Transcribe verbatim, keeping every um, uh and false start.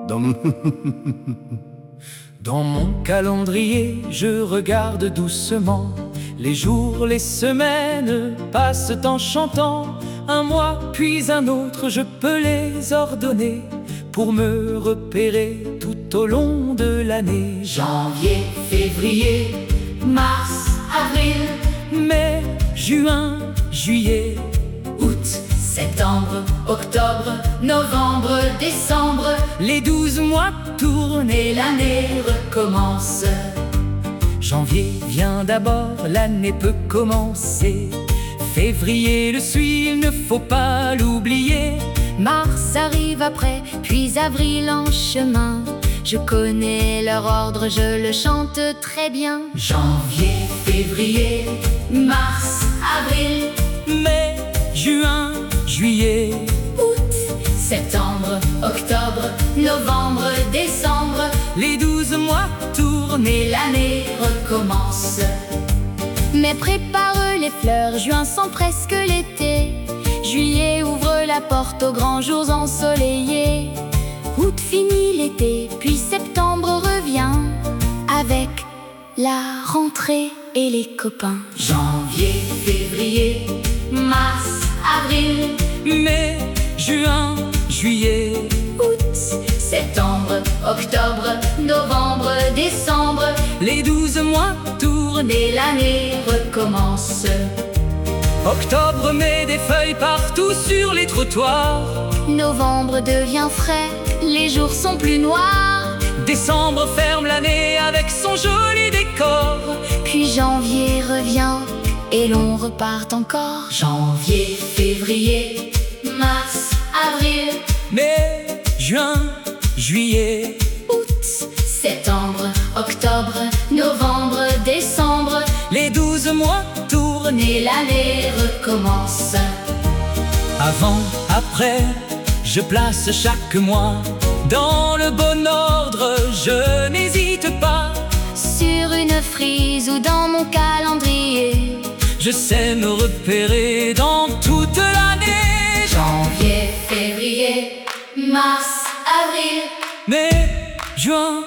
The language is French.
Dans mon, Dans mon calendrier, je regarde doucement. Les jours, les semaines passent en chantant. Un mois, puis un autre, je peux les ordonner pour me repérer tout au long de l'année. Janvier, février, mars, avril, mai, juin, juillet, août, septembre, octobre, novembre, décembre. les douze mois tournent et Et l'année recommence. janvier vient d'abord, l'année peut commencer. Février le suit, il ne faut pas l'oublier. Mars arrive après, puis avril en chemin. Je connais leur ordre, je le chante très bien. Janvier, février, mars, avril, Mai, juin, juillet, août, septembre, octobre, novembre, décembre. les douze mois tournent et Et l'année recommence. Mais prépare les fleurs, juin sent presque l'été. Juillet ouvre la porte aux grands jours ensoleillés. Août finit l'été, puis septembre revient avec la rentrée et les copains. Janvier, février, mars, avril, mai, juin, juillet, août, septembre, octobre, novembre, décembre. les douze mois tournent et Et l'année recommence. octobre met des feuilles partout sur les trottoirs. Novembre devient frais, les jours sont plus noirs. Décembre ferme l'année avec son joli décor. Puis janvier revient et l'on repart encore. Janvier, février, mars, avril, Mai, juin, juillet, août, septembre, octobre, novembre, décembre. les douze mois tournent Et l'année recommence. avant, après, je place chaque mois dans le bon ordre, je n'hésite pas. Sur une frise ou dans mon calendrier, Je sais me repérer dans toute l'année. Janvier, février, mars, avril, Mai, juin,